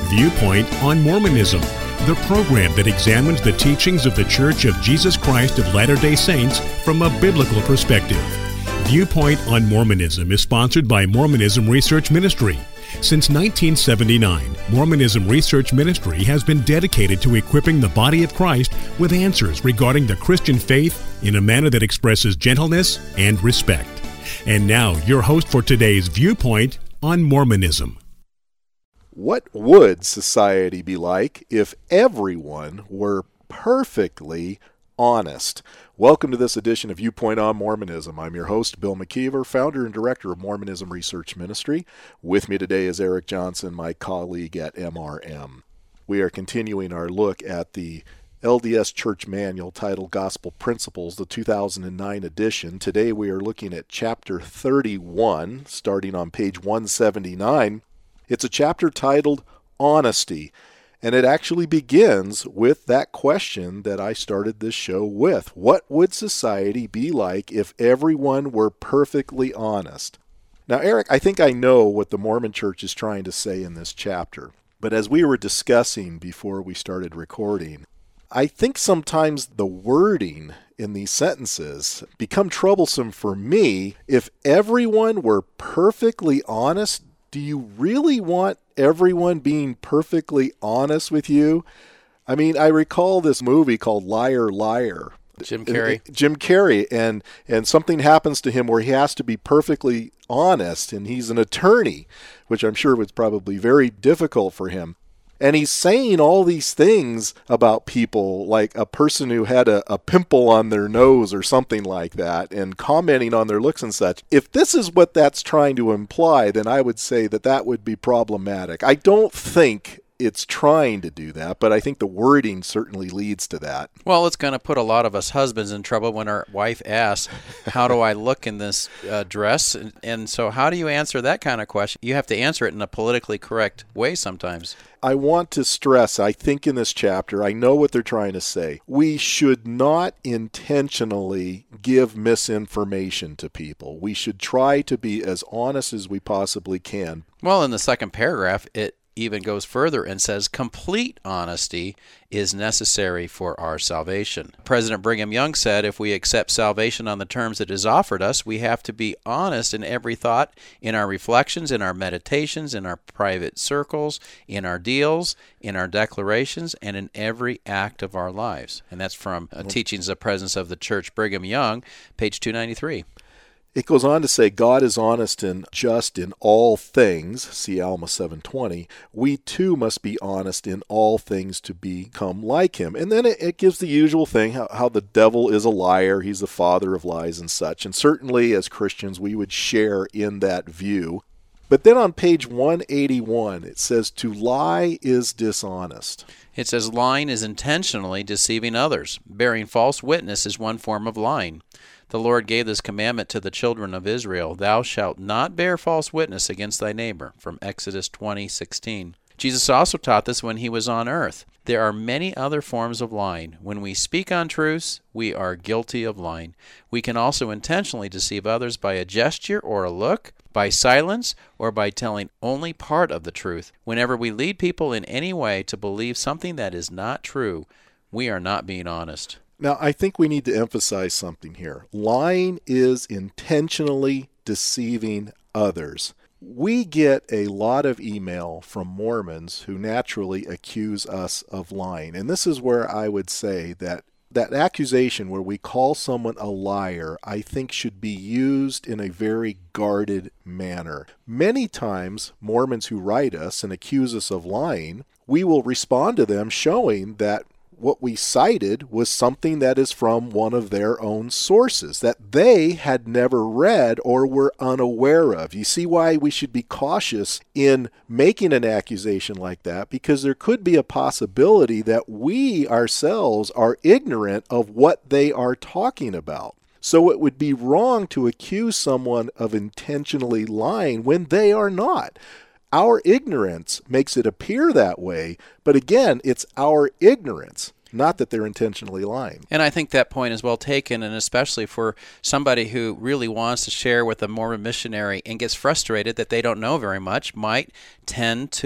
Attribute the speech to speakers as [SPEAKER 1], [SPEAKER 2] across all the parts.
[SPEAKER 1] Viewpoint on Mormonism, the program that examines the teachings of the Church of Jesus Christ of Latter-day Saints from a biblical perspective. Viewpoint on Mormonism is sponsored by Mormonism Research Ministry. Since 1979, Mormonism Research Ministry has been dedicated to equipping the body of Christ with answers regarding the Christian faith in a manner that expresses gentleness and respect. And now, your host for today's Viewpoint on Mormonism.
[SPEAKER 2] What would society be like if everyone were perfectly honest? Welcome to this edition of Viewpoint on Mormonism. I'm your host, Bill McKeever, founder and director of Mormonism Research Ministry. With me today is Eric Johnson, my colleague at MRM. We are continuing our look at the LDS Church Manual titled Gospel Principles, the 2009 edition. Today we are looking at Chapter 31, starting on page 179. It's a chapter titled Honesty, and it actually begins with that question that I started this show with. What would society be like if everyone were perfectly honest? Now, Eric, I think I know what the Mormon Church is trying to say in this chapter, but as we were discussing before we started recording, I think sometimes the wording in these sentences become troublesome for me. If everyone were perfectly honest, do you really want everyone being perfectly honest with you? I mean, I recall this movie called Liar, Liar.
[SPEAKER 3] Jim Carrey.
[SPEAKER 2] Jim Carrey, and something happens to him where he has to be perfectly honest, and he's an attorney, which I'm sure was probably very difficult for him. And he's saying all these things about people, like a person who had a pimple on their nose or something like that, and commenting on their looks and such. If this is what that's trying to imply, then I would say that that would be problematic. I don't think it's trying to do that, but I think the wording certainly leads to that.
[SPEAKER 3] Well, it's going to put a lot of us husbands in trouble when our wife asks, how do I look in this dress? And so how do you answer that kind of question? You have to answer it in a politically correct way sometimes.
[SPEAKER 2] I want to stress, I think in this chapter, I know what they're trying to say. We should not intentionally give misinformation to people. We should try to be as honest as we possibly can.
[SPEAKER 3] Well, in the second paragraph, it even goes further and says complete honesty is necessary for our salvation. President Brigham Young said if we accept salvation on the terms it is offered us, we have to be honest in every thought, in our reflections, in our meditations, in our private circles, in our deals, in our declarations, and in every act of our lives. And that's from Teachings of Presence of the Church, Brigham Young, page 293.
[SPEAKER 2] It goes on to say, God is honest and just in all things, see Alma 7:20. We too must be honest in all things to become like him. And then it gives the usual thing, how the devil is a liar, he's the father of lies and such. And certainly as Christians we would share in that view. But then on page 181 it says, to lie is dishonest.
[SPEAKER 3] It says lying is intentionally deceiving others. Bearing false witness is one form of lying. The Lord gave this commandment to the children of Israel, thou shalt not bear false witness against thy neighbor, from Exodus 20:16. Jesus also taught this when he was on earth. There are many other forms of lying. When we speak untruths, we are guilty of lying. We can also intentionally deceive others by a gesture or a look, by silence, or by telling only part of the truth. Whenever we lead people in any way to believe something that is not true, we are not being honest.
[SPEAKER 2] Now, I think we need to emphasize something here. Lying is intentionally deceiving others. We get a lot of email from Mormons who naturally accuse us of lying. And this is where I would say that accusation where we call someone a liar, I think should be used in a very guarded manner. Many times, Mormons who write us and accuse us of lying, we will respond to them showing that what we cited was something that is from one of their own sources that they had never read or were unaware of. You see why we should be cautious in making an accusation like that, because there could be a possibility that we ourselves are ignorant of what they are talking about. So it would be wrong to accuse someone of intentionally lying when they are not. Our ignorance makes it appear that way, but again, it's our ignorance, not that they're intentionally lying.
[SPEAKER 3] And I think that point is well taken, and especially for somebody who really wants to share with a Mormon missionary and gets frustrated that they don't know very much, might tend to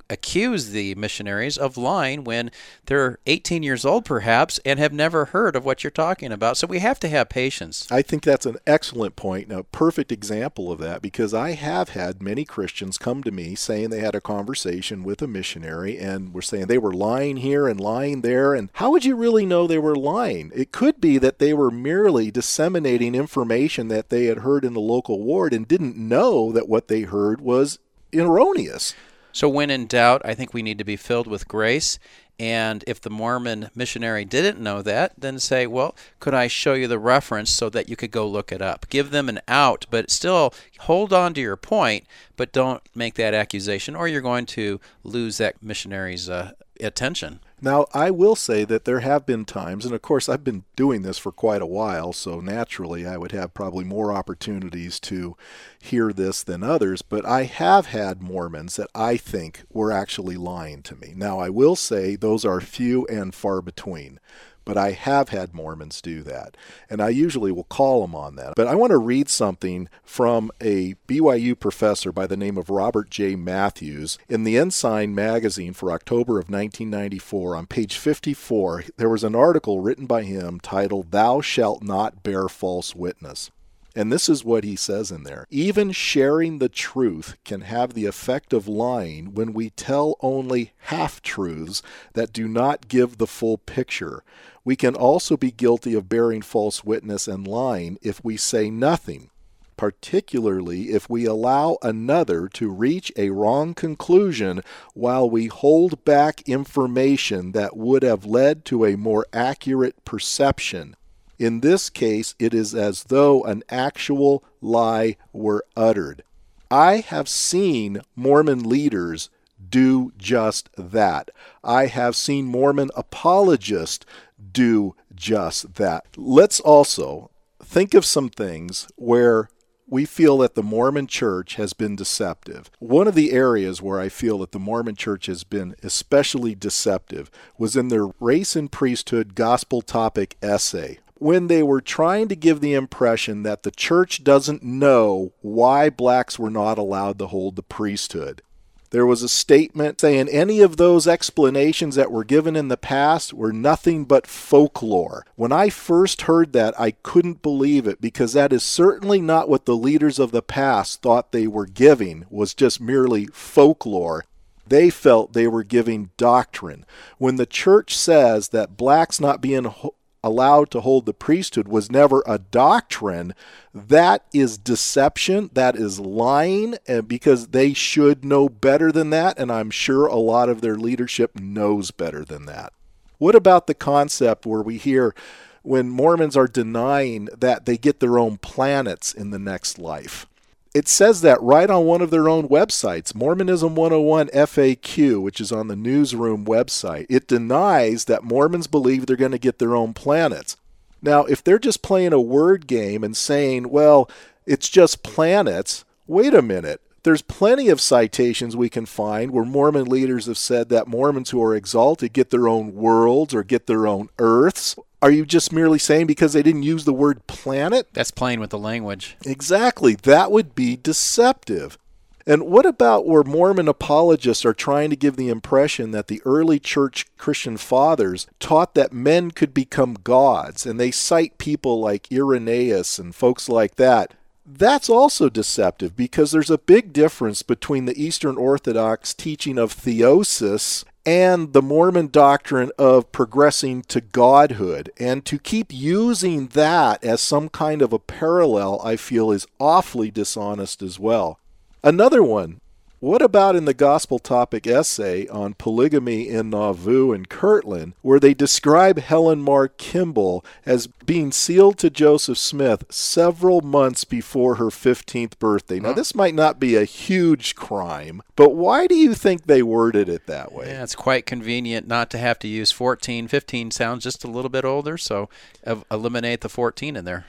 [SPEAKER 3] accuse the missionaries of lying when they're 18 years old perhaps and have never heard of what you're talking about. So we have to have patience.
[SPEAKER 2] I think that's an excellent point, and a perfect example of that, because I have had many Christians come to me saying they had a conversation with a missionary and were saying they were lying here and lying there, and how would you really know they were lying? It could be that they were merely disseminating information that they had heard in the local ward and didn't know that what they heard was erroneous.
[SPEAKER 3] So when in doubt, I think we need to be filled with grace. And if the Mormon missionary didn't know that, then say, well, could I show you the reference so that you could go look it up? Give them an out, but still hold on to your point, but don't make that accusation, or you're going to lose that missionary's attention.
[SPEAKER 2] Now, I will say that there have been times, and of course I've been doing this for quite a while, so naturally I would have probably more opportunities to hear this than others, but I have had Mormons that I think were actually lying to me. Now, I will say those are few and far between, but I have had Mormons do that, and I usually will call them on that. But I want to read something from a BYU professor by the name of Robert J. Matthews. In the Ensign magazine for October of 1994, on page 54, there was an article written by him titled, "Thou Shalt Not Bear False Witness." And this is what he says in there. Even sharing the truth can have the effect of lying when we tell only half-truths that do not give the full picture. We can also be guilty of bearing false witness and lying if we say nothing, particularly if we allow another to reach a wrong conclusion while we hold back information that would have led to a more accurate perception. In this case, it is as though an actual lie were uttered. I have seen Mormon leaders do just that. I have seen Mormon apologists do just that. Let's also think of some things where we feel that the Mormon Church has been deceptive. One of the areas where I feel that the Mormon Church has been especially deceptive was in their race and priesthood gospel topic essay, when they were trying to give the impression that the church doesn't know why blacks were not allowed to hold the priesthood. There was a statement saying any of those explanations that were given in the past were nothing but folklore. When I first heard that, I couldn't believe it, because that is certainly not what the leaders of the past thought they were giving, was just merely folklore. They felt they were giving doctrine. When the church says that blacks not being allowed to hold the priesthood was never a doctrine, that is deception, that is lying, and because they should know better than that, and I'm sure a lot of their leadership knows better than that. What about the concept where we hear when Mormons are denying that they get their own planets in the next life? It says that right on one of their own websites, Mormonism 101 FAQ, which is on the Newsroom website. It denies that Mormons believe they're going to get their own planets. Now, if they're just playing a word game and saying, well, it's just planets, wait a minute. There's plenty of citations we can find where Mormon leaders have said that Mormons who are exalted get their own worlds or get their own earths. Are you just merely saying because they didn't use the word planet?
[SPEAKER 3] That's playing with the language.
[SPEAKER 2] Exactly. That would be deceptive. And what about where Mormon apologists are trying to give the impression that the early church Christian fathers taught that men could become gods, and they cite people like Irenaeus and folks like that? That's also deceptive, because there's a big difference between the Eastern Orthodox teaching of theosis and the Mormon doctrine of progressing to godhood. And to keep using that as some kind of a parallel, I feel, is awfully dishonest as well. Another one, what about in the gospel topic essay on polygamy in Nauvoo and Kirtland, where they describe Helen Mar Kimball as being sealed to Joseph Smith several months before her 15th birthday? Now, this might not be a huge crime, but why do you think they worded it that way?
[SPEAKER 3] Yeah, it's quite convenient not to have to use 14. 15 sounds just a little bit older, so eliminate the 14 in there.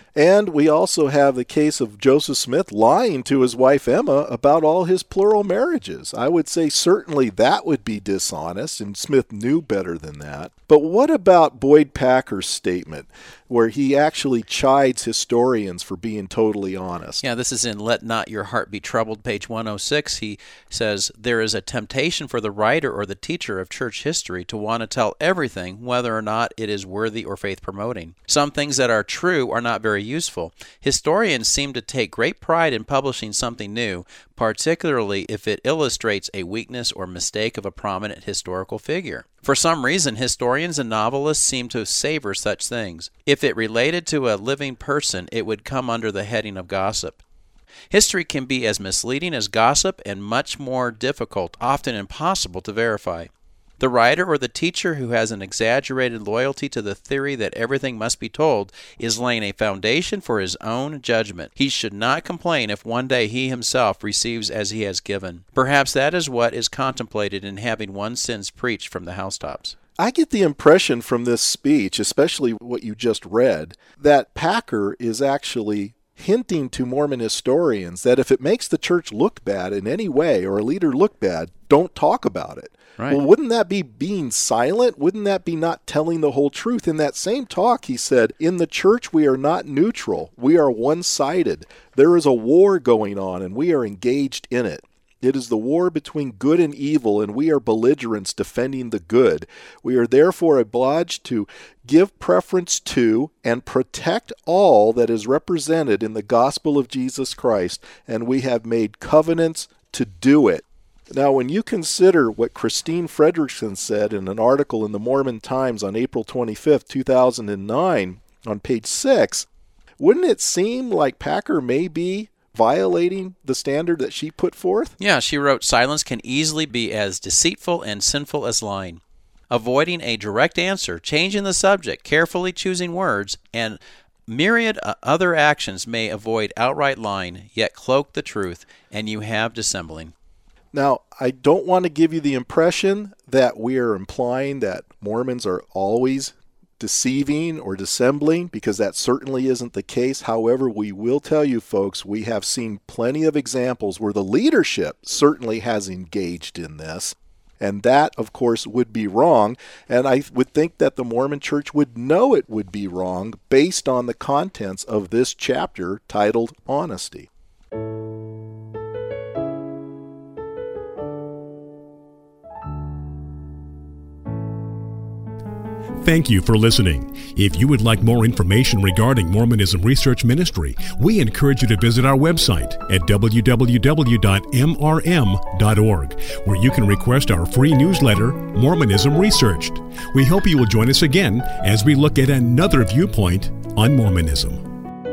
[SPEAKER 2] And we also have the case of Joseph Smith lying to his wife Emma about all his plural marriages. I would say certainly that would be dishonest, and Smith knew better than that. But what about Boyd Packer's statement, where he actually chides historians for being totally honest?
[SPEAKER 3] Yeah, this is in Let Not Your Heart Be Troubled, page 106. He says, there is a temptation for the writer or the teacher of church history to want to tell everything, whether or not it is worthy or faith-promoting. Some things that are true are not very useful. Historians seem to take great pride in publishing something new, particularly if it illustrates a weakness or mistake of a prominent historical figure. For some reason, historians and novelists seem to savor such things. If it related to a living person, it would come under the heading of gossip. History can be as misleading as gossip and much more difficult, often impossible to verify. The writer or the teacher who has an exaggerated loyalty to the theory that everything must be told is laying a foundation for his own judgment. He should not complain if one day he himself receives as he has given. Perhaps that is what is contemplated in having one's sins preached from the housetops.
[SPEAKER 2] I get the impression from this speech, especially what you just read, that Packer is actually hinting to Mormon historians that if it makes the church look bad in any way or a leader look bad, don't talk about it.
[SPEAKER 3] Right.
[SPEAKER 2] Well, wouldn't that be being silent? Wouldn't that be not telling the whole truth? In that same talk, he said, in the church we are not neutral. We are one-sided. There is a war going on, and we are engaged in it. It is the war between good and evil, and we are belligerents defending the good. We are therefore obliged to give preference to and protect all that is represented in the gospel of Jesus Christ, and we have made covenants to do it. Now, when you consider what Christine Fredrickson said in an article in the Mormon Times on April 25, 2009, on page 6, wouldn't it seem like Packer may be violating the standard that she put forth?
[SPEAKER 3] Yeah, she wrote, silence can easily be as deceitful and sinful as lying. Avoiding a direct answer, changing the subject, carefully choosing words, and myriad other actions may avoid outright lying, yet cloak the truth, and you have dissembling.
[SPEAKER 2] Now, I don't want to give you the impression that we are implying that Mormons are always deceiving or dissembling, because that certainly isn't the case. However, we will tell you folks, we have seen plenty of examples where the leadership certainly has engaged in this. And that, of course, would be wrong. And I would think that the Mormon Church would know it would be wrong based on the contents of this chapter titled Honesty.
[SPEAKER 1] Thank you for listening. If you would like more information regarding Mormonism Research Ministry, we encourage you to visit our website at www.mrm.org, where you can request our free newsletter, Mormonism Researched. We hope you will join us again as we look at another viewpoint on Mormonism.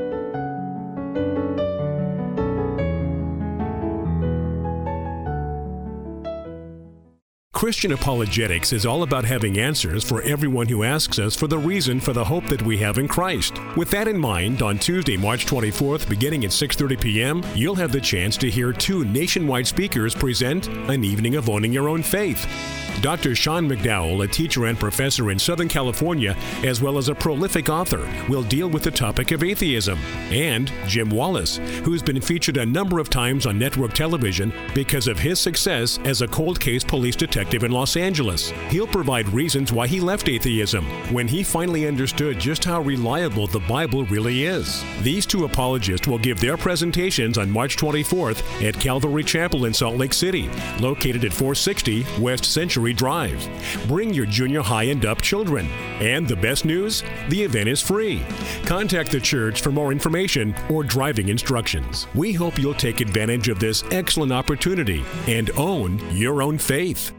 [SPEAKER 1] Christian apologetics is all about having answers for everyone who asks us for the reason for the hope that we have in Christ. With that in mind, on Tuesday, March 24th, beginning at 6:30 p.m., you'll have the chance to hear two nationwide speakers present an evening of owning your own faith. Dr. Sean McDowell, a teacher and professor in Southern California, as well as a prolific author, will deal with the topic of atheism. And Jim Wallace, who's been featured a number of times on network television because of his success as a cold case police detective in Los Angeles. He'll provide reasons why he left atheism when he finally understood just how reliable the Bible really is. These two apologists will give their presentations on March 24th at Calvary Chapel in Salt Lake City, located at 460 West Century Drive. Bring your junior high and up children. And the best news? The event is free. Contact the church for more information or driving instructions. We hope you'll take advantage of this excellent opportunity and own your own faith.